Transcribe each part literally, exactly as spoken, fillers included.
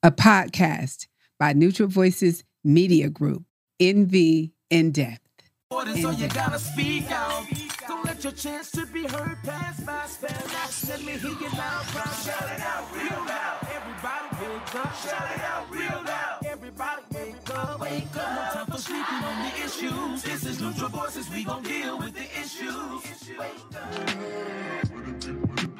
a podcast by Neutral Voices Media Group, N V In Depth. So you gotta speak out. Don't let your chance to be heard pass by. Spell out. Let me hear you loud. Shout it out real loud. Everybody wake up. Shout it out real loud. Everybody wake up. Wake up. No time for sleeping on the issues. This is Neutral Voices. We gon' deal with the issues. Wake up.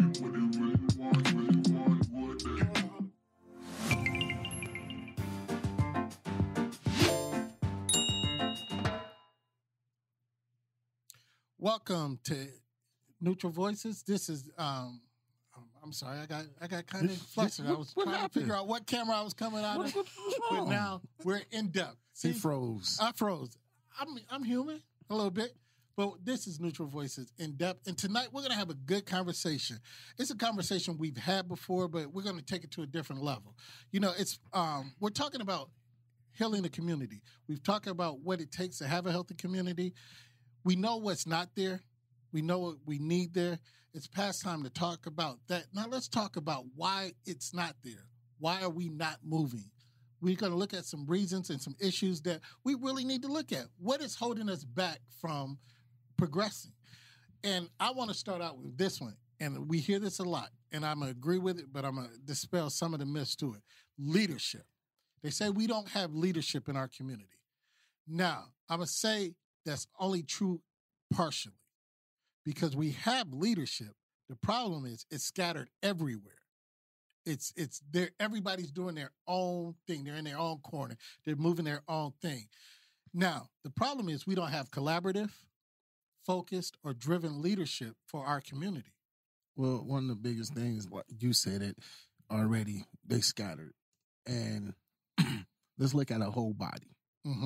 Welcome to Neutral Voices. This is um, I'm sorry, I got I got kind of flustered. I was what trying happened? to figure out what camera I was coming out of. But now we're in depth. See, He froze. I froze. I'm I'm human a little bit, but this is Neutral Voices in depth. And tonight we're gonna have a good conversation. It's a conversation we've had before, but we're gonna take it to a different level. You know, it's um, we're talking about healing the community. We've talked about what it takes to have a healthy community. We know what's not there. We know what we need there. It's past time to talk about that. Now let's talk about why it's not there. Why are we not moving? We're going to look at some reasons and some issues that we really need to look at. What is holding us back from progressing? And I want to start out with this one. And we hear this a lot, and I'm going to agree with it, but I'm going to dispel some of the myths to it. Leadership. They say we don't have leadership in our community. Now, I'm going to say that's only true partially because we have leadership. The problem is it's scattered everywhere. It's it's there. Everybody's doing their own thing. They're in their own corner. They're moving their own thing. Now, the problem is we don't have collaborative, focused, or driven leadership for our community. Well, one of the biggest things, like you said it already, they scattered. And let's look at a whole body. Mm-hmm.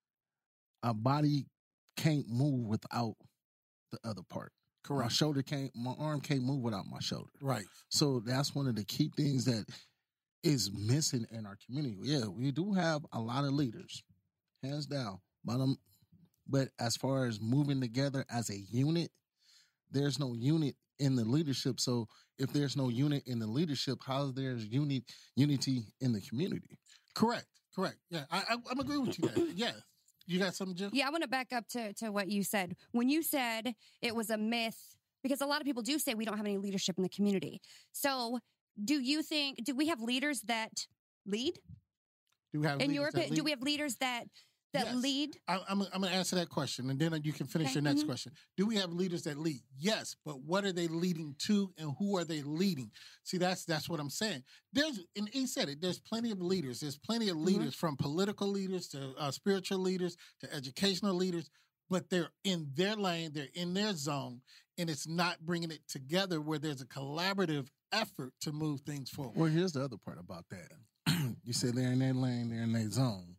A body can't move without the other part. Correct. My shoulder can't, my arm can't move without my shoulder. Right. So that's one of the key things that is missing in our community. Yeah, we do have a lot of leaders, hands down. But, um, but as far as moving together as a unit, there's no unit in the leadership. So if there's no unit in the leadership, how is there uni- unity in the community? Correct. Correct. Yeah, I, I, I'm agreeing with you there. Yeah. You got something, Jill? Yeah, I want to back up to, to what you said. When you said it was a myth, because a lot of people do say we don't have any leadership in the community. So do you think, do we have leaders that lead? Do we have in leaders your that opinion, lead? do we have leaders that that Yes. lead? I, I'm, I'm going to answer that question, and then you can finish Okay. your next Mhm. question. Do we have leaders that lead? Yes, but what are they leading to, and who are they leading? See, that's that's what I'm saying. There's, and he said it. There's plenty of leaders. There's plenty of leaders, from political leaders to uh, spiritual leaders to educational leaders, but they're in their lane, they're in their zone, and it's not bringing it together where there's a collaborative effort to move things forward. Well, here's the other part about that. You said they're in their lane, they're in their zone.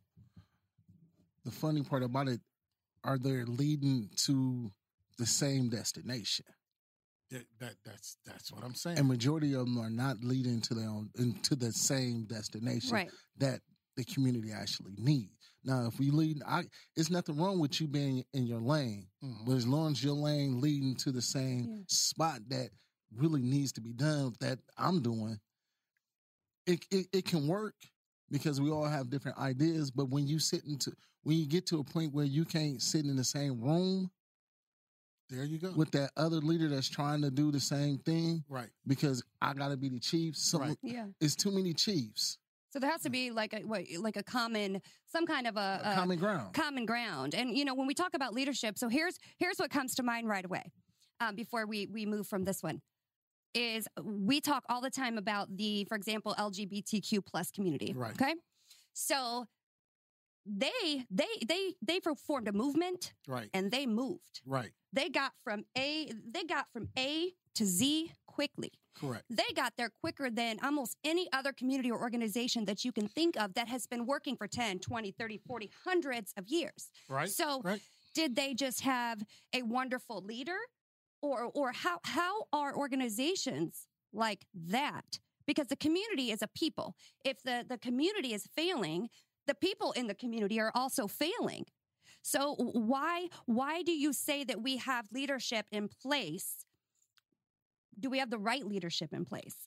The funny part about it, are they leading to the same destination? That, that that's that's what I'm saying. And majority of them are not leading to their own into the same destination Right. that the community actually needs. Now, if we lead, I, it's nothing wrong with you being in your lane, Mhm. but as long as your lane leading to the same Yeah. spot that really needs to be done, that I'm doing, it, it it can work because we all have different ideas. But when you sit into when you get to a point where you can't sit in the same room There you go. with that other leader that's trying to do the same thing, right. because I got to be the chief. Some, Right. Yeah. It's too many chiefs. So there has to be like a what, like a common, some kind of a, A a common ground. common ground. And you know, when we talk about leadership, so here's here's what comes to mind right away. Um, before we we move from this one, is we talk all the time about the, for example, L G B T Q plus community. Right. Okay. So they they they they formed a movement Right. and they moved. Right. They got from A they got from A to Z quickly. Correct. They got there quicker than almost any other community or organization that you can think of that has been working for ten, twenty, thirty, forty, hundreds of years. Right. So right. did they just have a wonderful leader? Or or how how are organizations like that? Because the community is a people. If the, the community is failing, the people in the community are also failing. So why why do you say that we have leadership in place? Do we have the right leadership in place?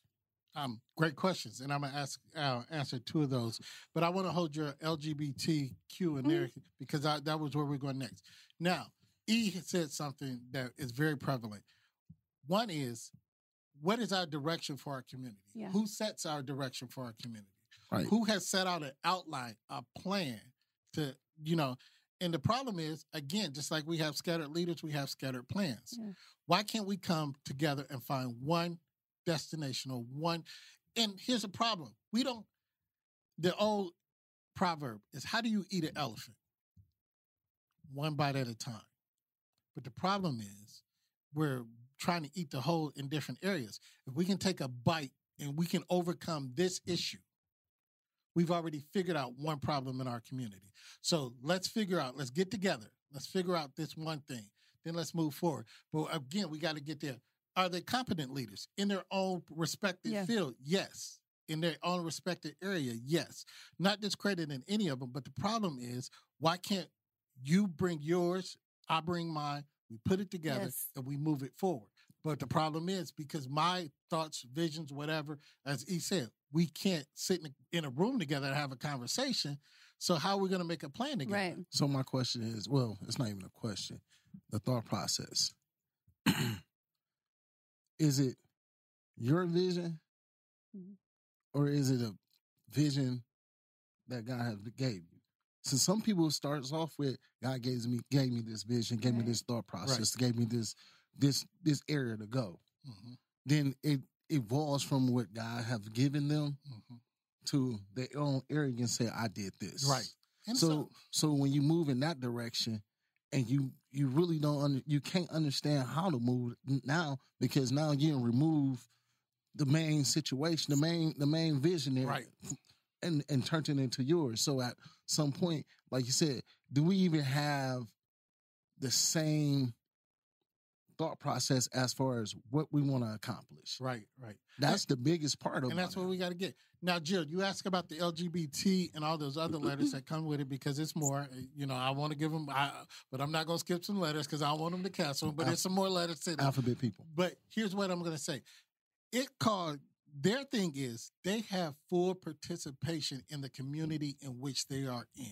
Um, great questions, and I'm gonna ask uh, answer two of those. But I want to hold your L G B T Q in there because I, that was where we're going next. Now, E had said something that is very prevalent. One is, what is our direction for our community? Yeah. Who sets our direction for our community? Right. Who has set out an outline, a plan to, you know, and the problem is, again, just like we have scattered leaders, we have scattered plans. Yeah. Why can't we come together and find one destination or one? And here's the problem. We don't, the old proverb is, how do you eat an elephant? One bite at a time. But the problem is, we're trying to eat the whole in different areas. If we can take a bite and we can overcome this issue, we've already figured out one problem in our community. So let's figure out, let's get together. Let's figure out this one thing. Then let's move forward. But again, we got to get there. Are they competent leaders in their own respective Yeah. field? Yes. In their own respective area? Yes. Not discrediting any of them, but the problem is, why can't you bring yours, I bring mine, we put it together, Yes. and we move it forward. But the problem is, because my thoughts, visions, whatever, as he said, we can't sit in a, in a room together and have a conversation. So how are we going to make a plan together? Right. So my question is, well, it's not even a question. The thought process. Is it your vision, Mhm. or is it a vision that God has gave you? So some people starts off with, God gave me gave me this vision, gave me Right. this thought process, gave me this this this area to go. Mhm, Then it evolves from what God have given them mhm. to their own arrogance. Say, I did this. Right. And So, so when you move in that direction, and you you really don't under, you can't understand how to move now, because now you remove the main situation, the main the main vision there, Right. and and turn it into yours. So at some point, like you said, do we even have the same thought process as far as what we want to accomplish? Right, right. That's the biggest part of And that's it. what we got to get. Now, Jill, you ask about the L G B T and all those other letters that come with it, because it's more. You know, I want to give them, I, but I'm not going to skip some letters because I don't want them to cancel them. But there's some more letters to them. Alphabet people. But here's what I'm going to say. It called, their thing is, they have full participation in the community in which they are in.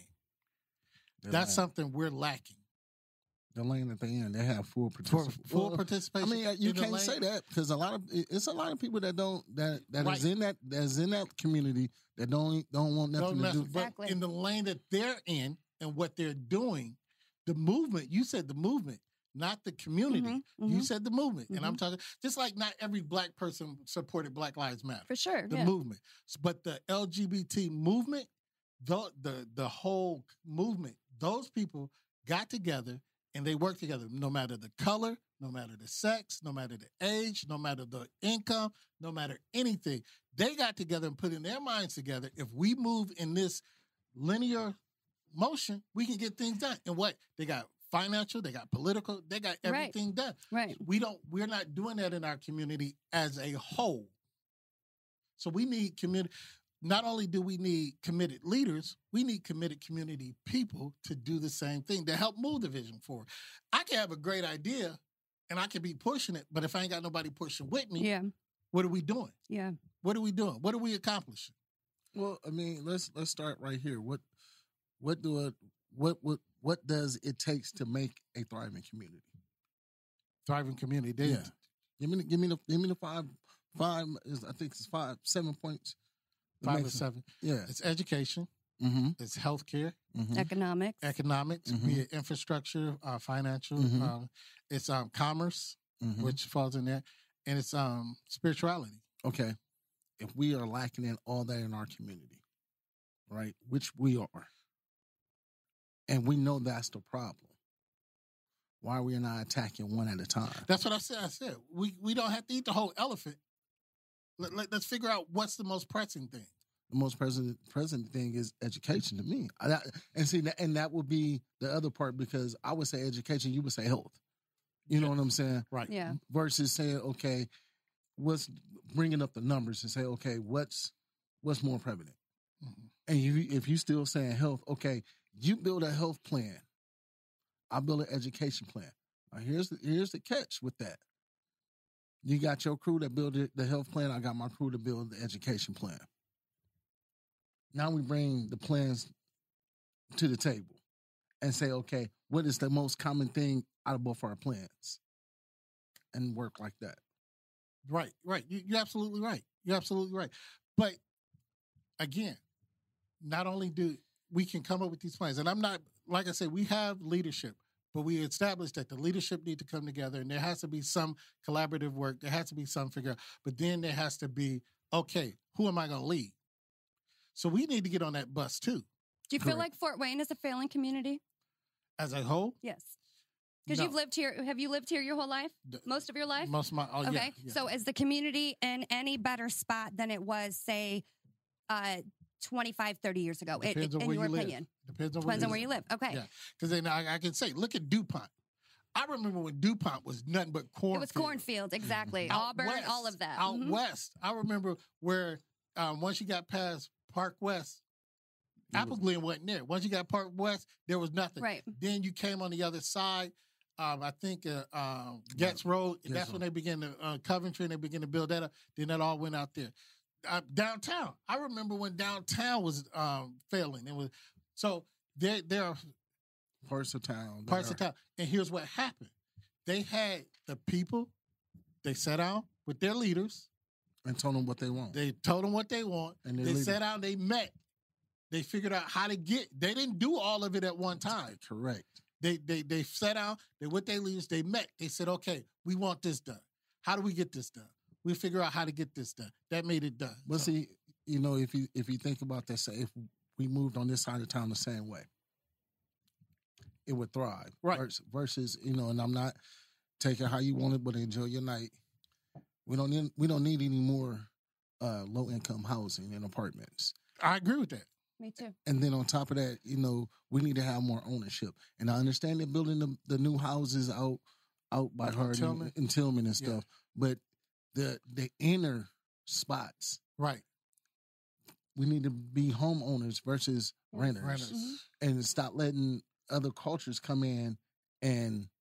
The That's land, something we're lacking. the lane that they in. They have full For participation. full Well, participation. I mean, you in the can't lane. say that, because a lot of it's a lot of people that don't that that Right. is in that that's in that community that don't don't want nothing Don't to mess do. with- but Exactly. in the lane that they're in and what they're doing, the movement, you said the movement, not the community. Mhm, You mhm. said the movement. And I'm Mhm. talking, just like not every black person supported Black Lives Matter. For sure. The yeah. movement. But the L G B T movement, the, the, the whole movement, those people got together and they worked together, no matter the color, no matter the sex, no matter the age, no matter the income, no matter anything. They got together and put in their minds together. If we move in this linear motion, we can get things done. And what? They got financial, they got political, they got Right. everything done. Right. We don't, we're not doing that in our community as a whole. So we need community. Not only do we need committed leaders, we need committed community people to do the same thing, to help move the vision forward. I can have a great idea and I can be pushing it, but if I ain't got nobody pushing with me, Yeah. what are we doing? Yeah. What are we doing? What are we accomplishing? Well, I mean, let's let's start right here. What what do it what what what does it takes to make a thriving community? Thriving community. They, Yeah. Give me the, give me the give me the five five is I think it's five seven points. that Five or makes it- seven. Yeah. It's education. Mm-hmm. It's healthcare. mm-hmm. Economics. Economics, Mhm. be it infrastructure, uh, financial. Mhm. Um, it's um, commerce, mm-hmm. which falls in there, and it's um, spirituality. Okay. If we are lacking in all that in our community, right, which we are, and we know that's the problem, why are we not attacking one at a time? That's what I said. I said we we don't have to eat the whole elephant. Let, let, let's figure out what's the most pressing thing. The most present present thing is education to me. I, that, and see, that, and that would be the other part, because I would say education, you would say health. You know what I'm saying? Right. Yeah. Versus saying, okay, what's bringing up the numbers and say, okay, what's what's more prevalent? Mhm. And you, if you still saying health, okay, you build a health plan. I build an education plan. Now here's the, here's the catch with that. You got your crew that build the health plan. I got my crew to build the education plan. Now we bring the plans to the table and say, okay, what is the most common thing out of both our plans? And work like that. Right, right. You, you're absolutely right. You're absolutely right. But again, not only do we can come up with these plans, and I'm not, like I said, we have leadership, but we established that the leadership need to come together and there has to be some collaborative work. There has to be some figure out. But then there has to be, okay, who am I going to lead? So we need to get on that bus too. Do you feel Correct. like Fort Wayne is a failing community? As a whole? Yes. Because No. you've lived here. Have you lived here your whole life? The- Most of your life? Most of my, oh, Okay. yeah, yeah. So is the community in any better spot than it was, say, uh, twenty-five, thirty years ago, in, Depends on in where your you live. opinion? Depends on Depends where on where you live. Okay. Yeah. Because then I, I can say, look at DuPont. I remember when DuPont was nothing but cornfield. It was cornfields, exactly. Out Auburn, west, all of that. Out Mhm. west. I remember where um, once you got past Park West, Apple Glen wasn't there. Once you got Park West, there was nothing. Right. Then you came on the other side. Um, I think uh, uh, Getz Road. Getz That's Road. when they began to uh, Coventry and they began to build that up. Then that all went out there. Uh, downtown. I remember when downtown was um, failing. It was so there. There are Parts of town. parts that of town. And here's what happened. They had the people, they sat down with their leaders. are- And told them what they want. They told them what they want. And their They leaders. sat down, they met. They figured out how to get, they didn't do all of it at one time. Correct. They they they sat down, they with their leaders, they met. They said, okay, we want this done. How do we get this done? We figure out how to get this done. That made it done. But So, see, you know, if you if you think about that, say if we moved on this side of town the same way, it would thrive. Right. Versus, versus, you know, and I'm not taking how you want it, but enjoy your night. We don't need we don't need any more uh, low income housing and apartments. I agree with that. Me too. And then on top of that, you know, we need to have more ownership. And I understand they're building the, the new houses out out by Hardin Tillman. and Tillman and Yeah. stuff, but the the inner spots, Right. we need to be homeowners versus Yes. renters, Renters. Mhm. and stop letting other cultures come in and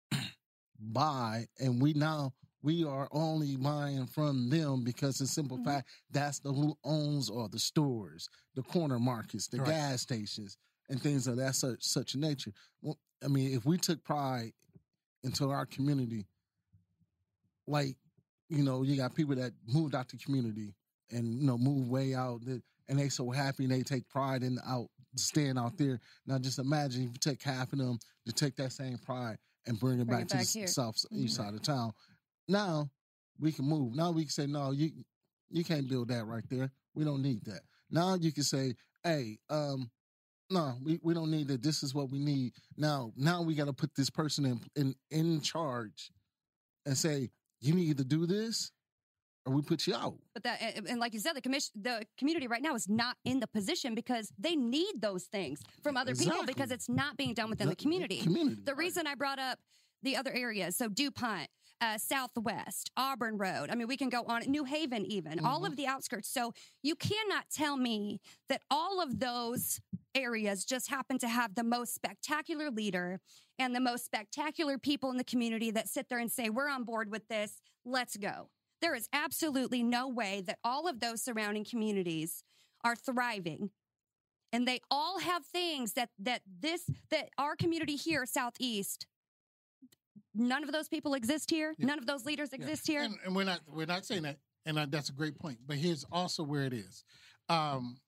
buy. And we now we are only buying from them because the simple Mhm. fact that's the who owns all the stores, the corner markets, the Right. gas stations, and things of that such such nature. Well, I mean, if we took pride into our community, like, you know, you got people that moved out the community and, you know, moved way out, that- and they so happy and they take pride in out staying out there. Now, just imagine if you take half of them to take that same pride and bring it Bring back it to back the here. s- south Mhm. east side of town. Now we can move. Now we can say, no, you you can't build that right there. We don't need that. Now you can say, hey, um, no, we, we don't need that. This is what we need. Now, now we got to put this person in, in in charge and say, you need to do this or we put you out. But that, and and like you said, the commission, the community right now is not in the position because they need those things from other people Exactly. because it's not being done within the, The- community. Community. The reason I brought up the other areas, so DuPont, uh, Southwest, Auburn Road. I mean, we can go on, New Haven even, all of the outskirts. So you cannot tell me that all of those areas just happen to have the most spectacular leader and the most spectacular people in the community that sit there and say, we're on board with this, let's go. There is absolutely no way that all of those surrounding communities are thriving. And they all have things that that this that our community here, Southeast, none of those people exist here. Yeah. None of those leaders Yeah. exist here. And, and we're not we're not saying that, and uh, that's a great point. But here's also where it is. Um,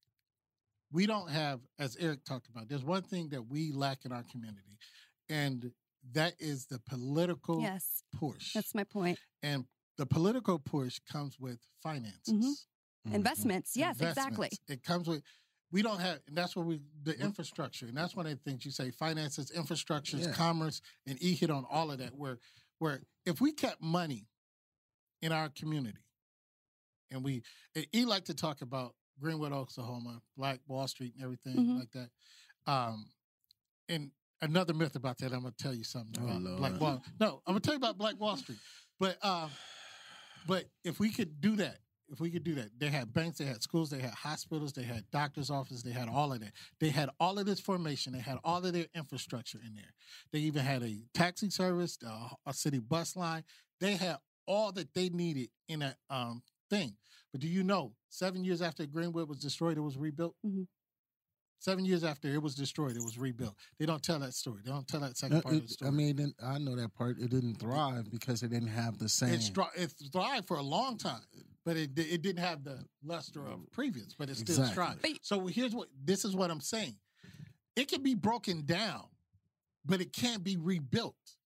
we don't have, as Eric talked about, there's one thing that we lack in our community, and that is the political Yes, push. that's my point. And the political push comes with finances. Mhm. Investments. Yes, exactly. Investments. It comes with, we don't have, and that's where we, the infrastructure, and that's one of the things you say, finances, infrastructure, Yeah. commerce, and E hit on all of that, where, where if we kept money in our community, and we, and E like to talk about Greenwood, Oklahoma, Black Wall Street and everything Mhm. like that. Um, and another myth about that, I'm going to tell you something Oh, about Lord. Black Wall. No, I'm going to tell you about Black Wall Street. But, um, but if we could do that, if we could do that, they had banks, they had schools, they had hospitals, they had doctor's offices, they had all of that. They had all of this formation, they had all of their infrastructure in there. They even had a taxi service, a, a city bus line. They had all that they needed in a um, thing. But do you know, seven years after Greenwood was destroyed, it was rebuilt? Mhm. Seven years after it was destroyed, it was rebuilt. They don't tell that story. They don't tell that second Uh, part of the it- story. I mean, it- I know that part. It didn't thrive because it didn't have the same. It, stri- it thrived for a long time, but it di- it didn't have the luster of previous, but it still Exactly. thrived. But- So here's what this is what I'm saying. It can be broken down, but it can't be rebuilt.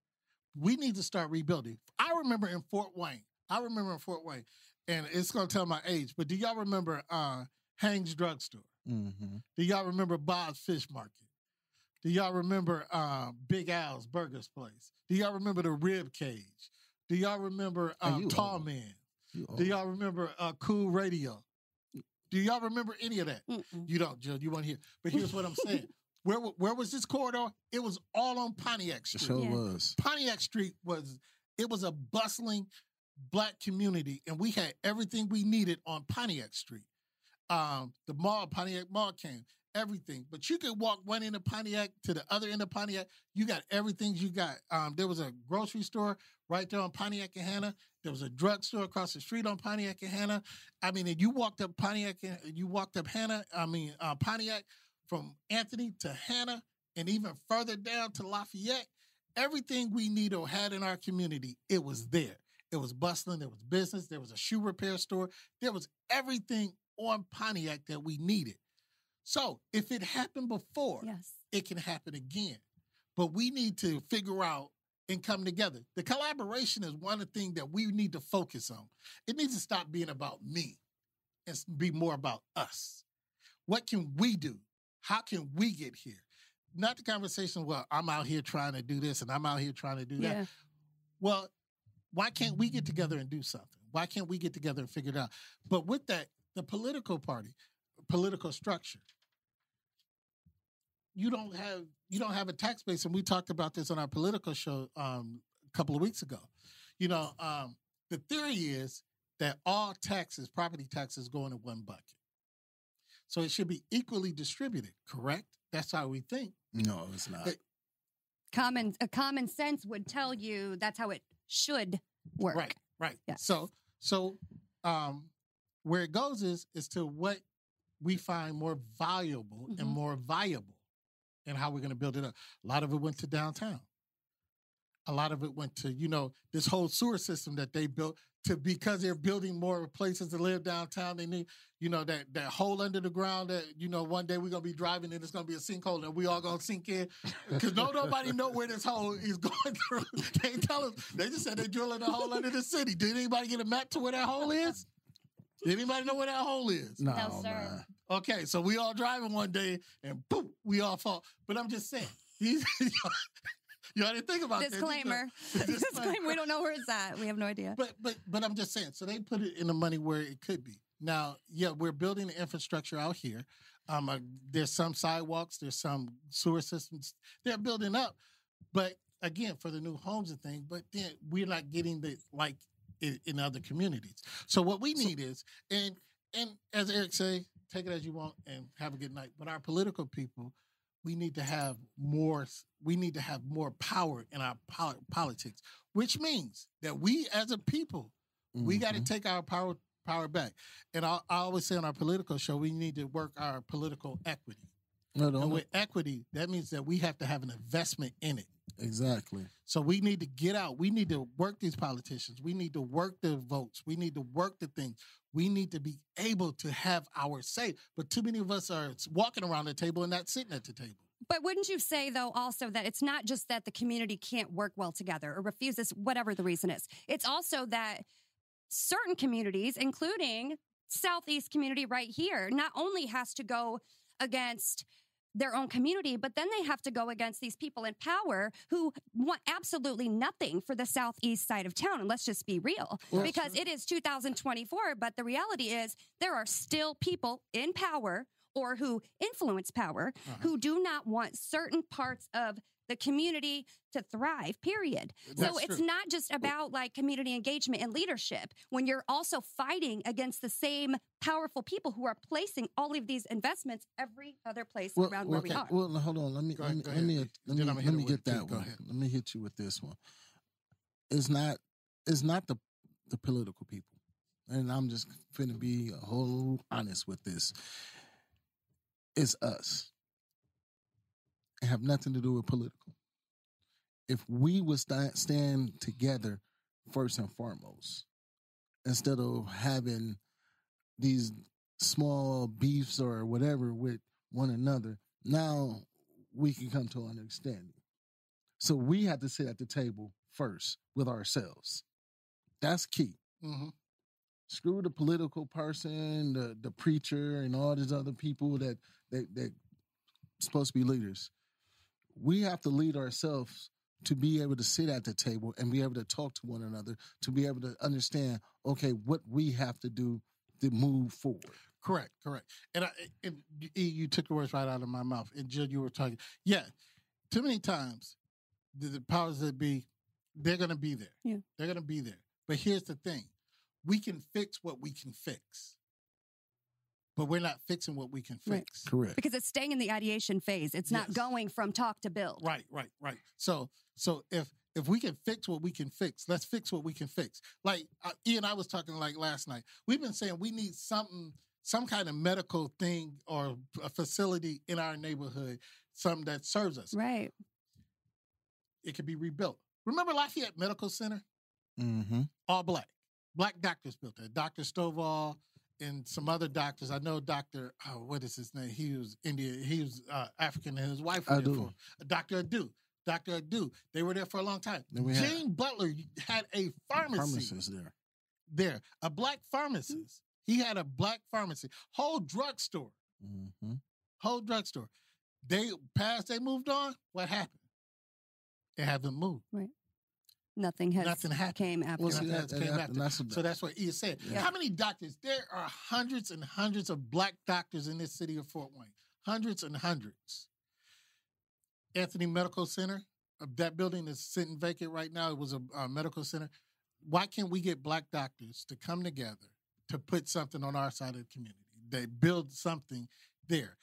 We need to start rebuilding. I remember in Fort Wayne. I remember in Fort Wayne, and it's gonna tell my age, but do y'all remember uh, Hank's Drugstore? Mm-hmm. Do y'all remember Bob's Fish Market? Do y'all remember uh, Big Al's Burgers Place? Do y'all remember the Rib Cage? Do y'all remember Hey, um, you Tall old. Man? You Do old. y'all remember uh, Cool Radio? Do y'all remember any of that? Mm-mm. You don't, Jill. You want to hear. But here's what I'm saying. Where where was this corridor? It was all on Pontiac It Street. sure Yeah. was. Pontiac Street was, it was a bustling black community, and we had everything we needed on Pontiac Street. Um, the mall, Pontiac Mall came, everything. But you could walk one end of Pontiac to the other end of Pontiac. You got everything you got. Um, there was a grocery store right there on Pontiac and Hannah. There was a drugstore across the street on Pontiac and Hannah. I mean, and you walked up Pontiac, and you walked up Hannah, I mean, uh, Pontiac from Anthony to Hannah and even further down to Lafayette. Everything we need or had in our community, it was there. It was bustling. There was business. There was a shoe repair store. There was everything on Pontiac that we needed. So if it happened before, Yes. it can happen again. But we need to figure out and come together. The collaboration is one of the things that we need to focus on. It needs to stop being about me and s- be more about us. What can we do? How can we get here? Not the conversation, well, I'm out here trying to do this and I'm out here trying to do that. Yeah. Well, why can't we get together and do something? Why can't we get together and figure it out? But with that, the political party, political structure, you don't have you don't have a tax base, and we talked about this on our political show um, a couple of weeks ago. You know, um, the theory is that all taxes, property taxes, go into one bucket, so it should be equally distributed. Correct? That's how we think. No, it's not. But- Common a common sense would tell you that's how it should work. Right, right. Yes. So, so um, where it goes is is to what we find more valuable and Mhm. more viable, and how we're going to build it up. A lot of it went to downtown. A lot of it went to, you know, this whole sewer system that they built to, because they're building more places to live downtown. They need, you know, that that hole under the ground that, you know, one day we're gonna be driving and it's gonna be a sinkhole and we all gonna sink in because no nobody know where this hole is going through. They ain't tell us. They just said they're drilling a hole under the city. Did anybody get a map to where that hole is? Did anybody know where that hole is? No, No, sir. man. Okay, so we all driving one day and boom, we all fall. But I'm just saying, these, y'all didn't think about that, did y'all? Disclaimer. Disclaimer. Disclaimer. We don't know where it's at. We have no idea. But but but I'm just saying. So they put it in the money where it could be. Now, yeah, we're building the infrastructure out here. Um, uh, there's some sidewalks. There's some sewer systems. They're building up, but again, for the new homes and things. But then we're not getting the like in, in other communities. So what we need is, and and as Eric say, take it as you want and have a good night. But our political people, we need to have more. We need to have more power in our pol- politics, which means that we as a people, we got to Mhm. take our power power back. And I, I always say on our political show, we need to work our political equity. No, no, And no. with equity, that means that we have to have an investment in it. Exactly. So we need to get out. We need to work these politicians. We need to work the votes. We need to work the things. We need to be able to have our say. But too many of us are walking around the table and not sitting at the table. But wouldn't you say, though, also that it's not just that the community can't work well together or refuses, whatever the reason is. It's also that certain communities, including Southeast community right here, not only has to go against their own community, but then they have to go against these people in power who want absolutely nothing for the Southeast side of town. And let's just be real, Well, because sure. it is two thousand twenty-four, but the reality is there are still people in power or who influence power Uh-huh. who do not want certain parts of the community to thrive, period. so That's it's true. not just about like community engagement and leadership when you're also fighting against the same powerful people who are placing all of these investments every other place Well, around well, where we okay. are. well, hold on. Let me Go let ahead, me go let ahead. me let Then me, I'ma hit let it me with get it too. that Go one. ahead. Let me hit you with this one. It's not it's not the the political people. And I'm just finna be a whole honest with this. It's us. It have nothing to do with political. If we would st- stand together first and foremost, instead of having these small beefs or whatever with one another, now we can come to an understanding. So we have to sit at the table first with ourselves. That's key. Mm-hmm. Screw the political person, the, the preacher, and all these other people that that that supposed to be leaders. We have to lead ourselves to be able to sit at the table and be able to talk to one another, to be able to understand, okay, what we have to do to move forward. Correct, correct. And, I, and you, you took the words right out of my mouth. And Jill, you were talking. Yeah, too many times, the, the powers that be, they're going to be there. Yeah. They're going to be there. But here's the thing. We can fix what we can fix. But we're not fixing what we can fix. Right. Correct. Because it's staying in the ideation phase. It's not Yes. going from talk to build. Right, right, right. So, so if if we can fix what we can fix, let's fix what we can fix. Like uh, Ian, I was talking like last night. We've been saying we need something, some kind of medical thing or a facility in our neighborhood, something that serves us. Right. It could be rebuilt. Remember Lafayette Medical Center? Mm-hmm. All black. Black doctors built that. Doctor Stovall and some other doctors. I know Doctor, oh, what is his name? He was Indian. He was uh, African, and his wife was there Adu. for Doctor Adu. Doctor Adu. They were there for a long time. Then we had- Gene Butler had a pharmacy Pharmacist there. there, a black pharmacist. He had a black pharmacy. Whole drugstore. Mm-hmm. Whole drugstore. They passed, they moved on. What happened? It haven't moved. Nothing has Nothing happened. came after. Well, that. see, Nothing that- else came that- after. that's what- So that's what Ian said. Yeah. How many doctors? There are hundreds and hundreds of black doctors in this city of Fort Wayne. Hundreds and hundreds. Anthony Medical Center, uh, that building is sitting vacant right now. It was a, a medical center. Why can't we get black doctors to come together to put something on our side of the community? They build something there.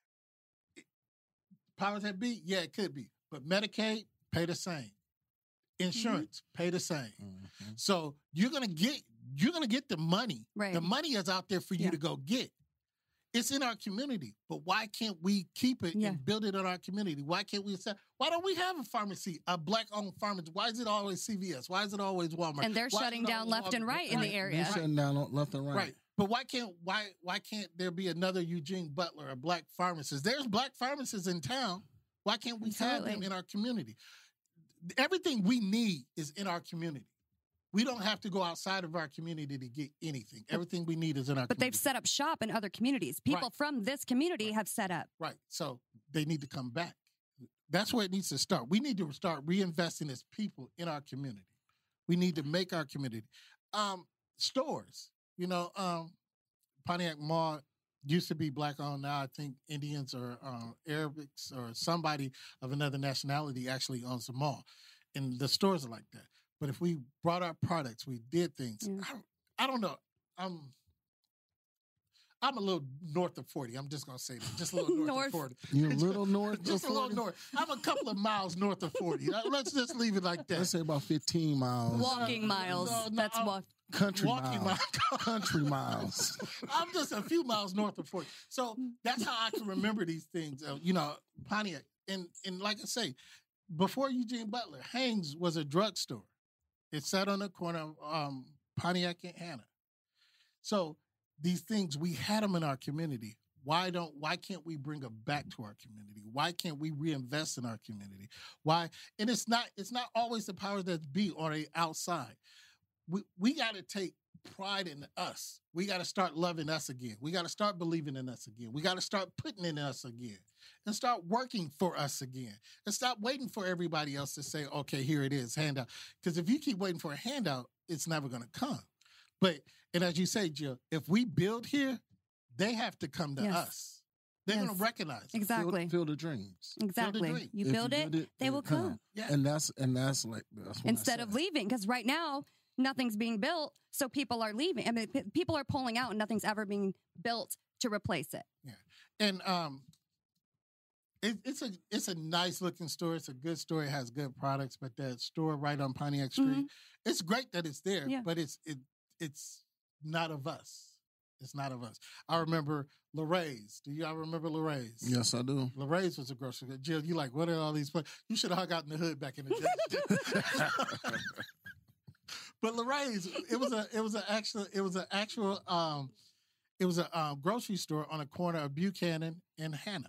Powers that be? Yeah, it could be. But Medicaid, pay the same. Insurance, pay the same. Mm-hmm. So you're gonna get you're gonna get the money. Right. The money is out there for you Yeah. to go get. It's in our community, but why can't we keep it Yeah. and build it in our community? Why can't we say, why don't we have a pharmacy, a black-owned pharmacy? Why is it always C V S? Why is it always Walmart? And they're Why is shutting it down always left and Walgreens? right in the Right. area. They're shutting down on left and right. Right. But why can't why why can't there be another Eugene Butler, a black pharmacist? There's black pharmacists in town. Why can't we have them Absolutely. in our community? Everything we need is in our community. We don't have to go outside of our community to get anything. Everything we need is in our But they've community. set up shop in other communities. People Right. from this community Right. have set up. Right. So they need to come back. That's where it needs to start. We need to start reinvesting as people in our community. We need to make our community. Um, stores, you know, um, Pontiac Mall used to be black owned. Now I think Indians or uh, Arabics or somebody of another nationality actually owns the mall. And the stores are like that. But if we brought our products, we did things. Yeah. I, I don't know. I'm I'm a little north of forty. I'm just gonna say that. Just a little north, North. of forty. You're a little north. Just of a little forty? north. I'm a couple of miles north of forty. Uh, Let's just leave it like that. Let's say about fifteen miles. Walking miles. no, no, That's I'm- walk. Country Walking miles. miles. Country miles. I'm just a few miles north of forty. So that's how I can remember these things. Uh, you know, Pontiac. And and like I say, before Eugene Butler, Hanes was a drugstore. It sat on the corner of um, Pontiac and Hannah. So these things, we had them in our community. Why don't? Why can't we bring them back to our community? Why can't we reinvest in our community? Why? And it's not. It's not always the powers that be or the outside. We we got to take pride in us. We got to start loving us again. We got to start believing in us again. We got to start putting in us again, and start working for us again, and stop waiting for everybody else to say, "Okay, here it is, handout." Because if you keep waiting for a handout, it's never going to come. But and as you say, Jill, if we build here, they have to come to Yes. us. They're Yes. going to recognize us. Exactly. Field, field of dreams. Exactly. dream. You If build it, build they will come. Yeah. And that's and that's like that's what I Instead of said. leaving. Because right now, nothing's being built. So people are leaving. I mean, p- people are pulling out and nothing's ever being built to replace it. And um, It, it's a it's a nice looking store. It's a good store. It has good products. But that store right on Pontiac Street, Mhm. it's great that it's there. Yeah. But it's it it's not of us. It's not of us. I remember Laray's. Do y'all remember Laray's? Yes, I do. Laray's was a grocery store. Jill, you like, what are all these places? You should have hung out in the hood back in the day. But Laray's, it was a it was an actual it was an actual um it was a um, grocery store on the corner of Buchanan and Hannah.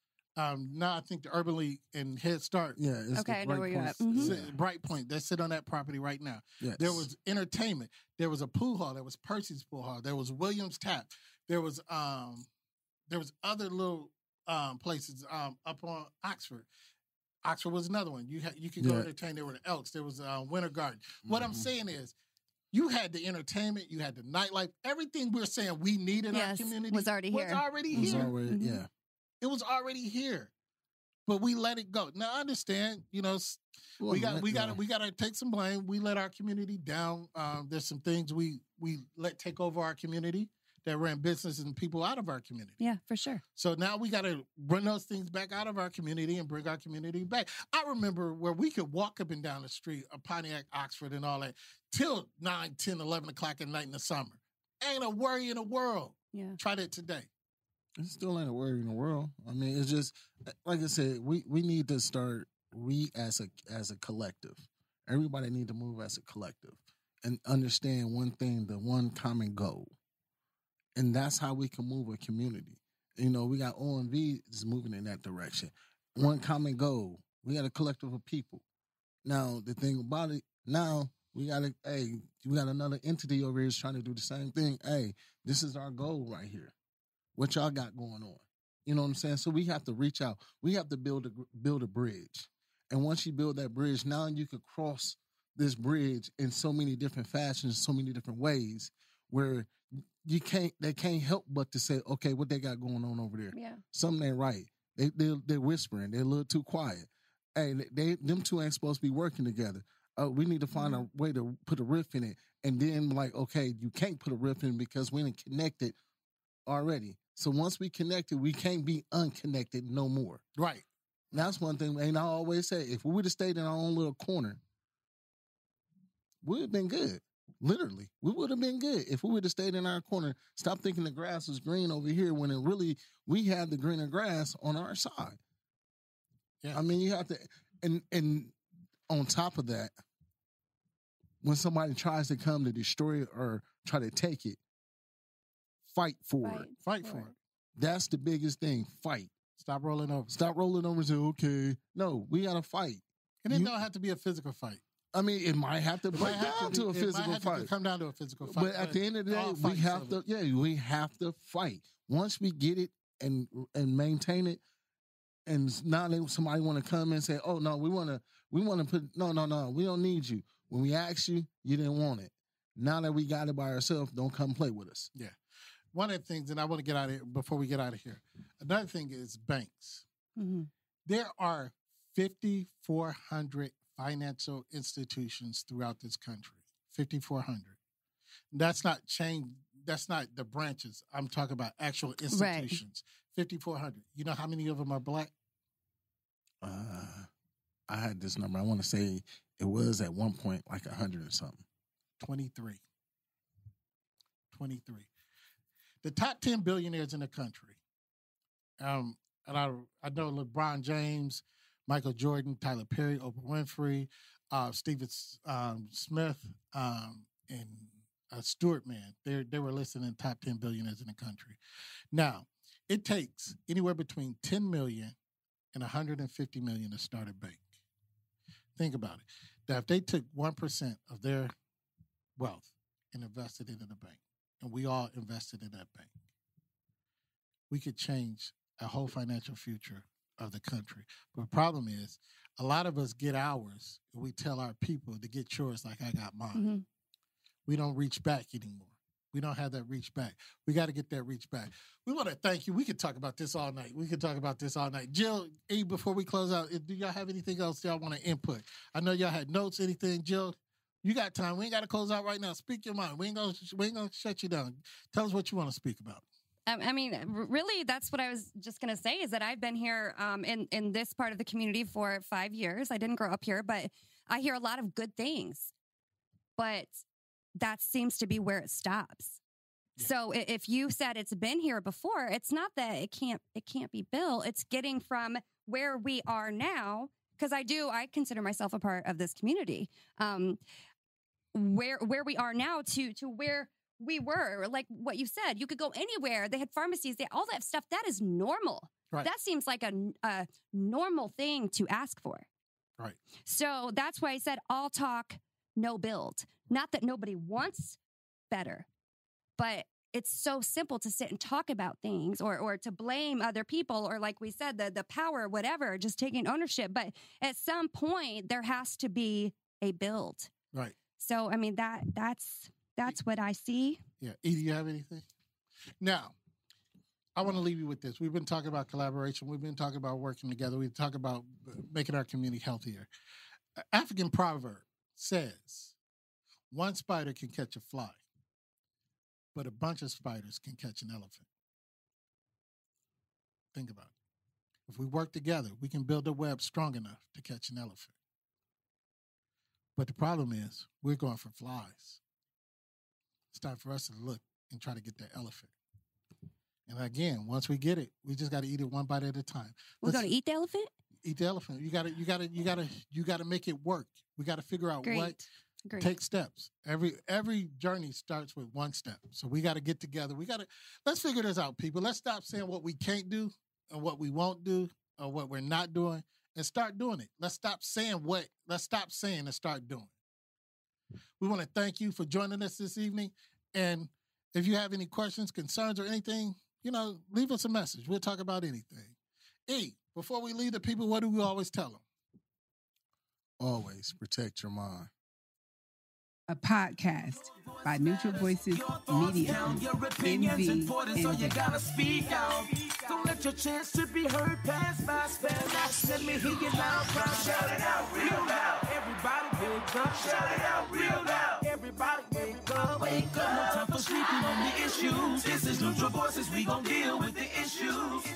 Um, now I think the Urban League and Head Start. Yeah, it's Okay, I the know Bright where you're Point. at. Mhm. Sit- Bright Point. They sit on that property right now. Yes. There was entertainment. There was a pool hall. There was Percy's pool hall. There was Williams Tap. There was um, there was other little um places um up on Oxford. Oxford was another one. You had you could go Yeah. entertain. There were the Elks. There was uh, Winter Garden. What I'm Mhm. saying is, you had the entertainment. You had the nightlife. Everything we're saying we need in our Yes, community was already was here. already It was here. already, Mhm. yeah. It was already here. But we let it go. Now I understand, you know, s- Well, we got let- we got yeah. we got to take some blame. We let our community down. Um, there's some things we we let take over our community that ran businesses and people out of our community. Yeah, for sure. So now we got to bring those things back out of our community and bring our community back. I remember where we could walk up and down the street of Pontiac, Oxford, and all that till nine, ten, eleven o'clock at night in the summer. Ain't a worry in the world. Yeah. Try that today. It still ain't a worry in the world. I mean, it's just like I said. We we need to start. We as a as a collective, everybody need to move as a collective and understand one thing: the one common goal, and that's how we can move a community. You know, we got O M V is moving in that direction. One common goal. We got a collective of people. Now the thing about it, now we got a hey, we got another entity over here is trying to do the same thing. Hey, this is our goal right here. What y'all got going on? You know what I'm saying? So we have to reach out. We have to build a build a bridge. And once you build that bridge, now you could cross this bridge in so many different fashions, so many different ways, where you can't they can't help but to say, okay, what they got going on over there? Yeah. Something ain't right. They they they're whispering. They're a little too quiet. Hey, they them two ain't supposed to be working together. Uh, we need to find a way to put a riff in it. And then like, okay, you can't put a riff in because we ain't connected already. So once we connected, we can't be unconnected no more. Right. That's one thing. And I always say, if we would have stayed in our own little corner, we would have been good. Literally, we would have been good if we would have stayed in our corner. Stop thinking the grass was green over here when it really we had the greener grass on our side. Yeah. I mean, you have to, and and on top of that, when somebody tries to come to destroy it or try to take it, fight for it. Fight for it. That's the biggest thing. Fight. Stop rolling over. Stop rolling over and say, okay. No, we gotta fight. And it You- don't have to be a physical fight. I mean, it might have to It break might have down to, to a be- it might physical have to fight. come down to a physical fight. But at the end of the day, all we fights have are- to, yeah, we have to fight. Once we get it and and maintain it, and now they, somebody want to come and say, oh no, we want to, we want to put, no, no, no, we don't need you. When we asked you, you didn't want it. Now that we got it by ourselves, don't come play with us. Yeah. One of the things, and I want to get out of here before we get out of here. Another thing is banks. Mm-hmm. There are fifty-four hundred financial institutions throughout this country. fifty-four hundred. That's not chain. That's not the branches. I'm talking about actual institutions. fifty-four hundred. You know how many of them are black? Uh, I had this number. I want to say it was at one point like a hundred or something. twenty-three. twenty-three. The top ten billionaires in the country. Um, and I I know LeBron James, Michael Jordan, Tyler Perry, Oprah Winfrey, uh, Stephen um, Smith, um, and uh, Stuart Man. They they were listed in the top ten billionaires in the country. Now, it takes anywhere between ten million and one hundred fifty million to start a bank. Think about it. That if they took one percent of their wealth and invested it in a bank, and we all invested in that bank, we could change a whole financial future of the country. But the problem is, a lot of us get ours, and we tell our people to get yours like I got mine. Mm-hmm. We don't reach back anymore. We don't have that reach back. We got to get that reach back. We want to thank you. We could talk about this all night. We could talk about this all night. Jill, E, before we close out, do y'all have anything else y'all want to input? I know y'all had notes, anything. Jill, you got time. We ain't got to close out right now. Speak your mind. We ain't gonna we ain't gonna shut you down. Tell us what you want to speak about. Um, I mean, r- really, that's what I was just going to say is that I've been here um, in, in this part of the community for five years. I didn't grow up here, but I hear a lot of good things. But that seems to be where it stops. Yeah. So i- if you said it's been here before, it's not that it can't it can't be built. It's getting from where we are now, because I do, I consider myself a part of this community, um, where where we are now to to where we were, like what you said, you could go anywhere. They had pharmacies, they, all that stuff. That is normal. Right. That seems like a, a normal thing to ask for. Right. So that's why I said all talk, no build. Not that nobody wants better, but it's so simple to sit and talk about things or or to blame other people or like we said, the, the power, whatever, just taking ownership. But at some point, there has to be a build. Right. So, I mean, that that's... That's what I see. Yeah. E, do you have anything? Now, I want to leave you with this. We've been talking about collaboration. We've been talking about working together. We've talked about making our community healthier. An African proverb says, one spider can catch a fly, but a bunch of spiders can catch an elephant. Think about it. If we work together, we can build a web strong enough to catch an elephant. But the problem is, we're going for flies. It's time for us to look and try to get that elephant. And again, once we get it, we just got to eat it one bite at a time. We're going to eat the elephant? Eat the elephant. You got to, you got to, you got to, you got to make it work. We got to figure out Great. what. Great. Take steps. Every every journey starts with one step. So we got to get together. We got to let's figure this out, people. Let's stop saying what we can't do and what we won't do or what we're not doing, and start doing it. Let's stop saying what. Let's stop saying and start doing. We want to thank you for joining us this evening. And if you have any questions, concerns, or anything, you know, leave us a message. We'll talk about anything. E, before we leave the people, what do we always tell them? Always protect your mind. A podcast by Neutral Voices Media Group, N V So you N J. gotta speak out. Don't let your chance to be heard pass by. Spell out. Let me hear you loud, proud. Shout it out real loud. Everybody wake up. Shout it out real loud. Everybody wake up. Wake up. No time for sleeping on the issues. This is Neutral Voices. We gon' deal with the issues.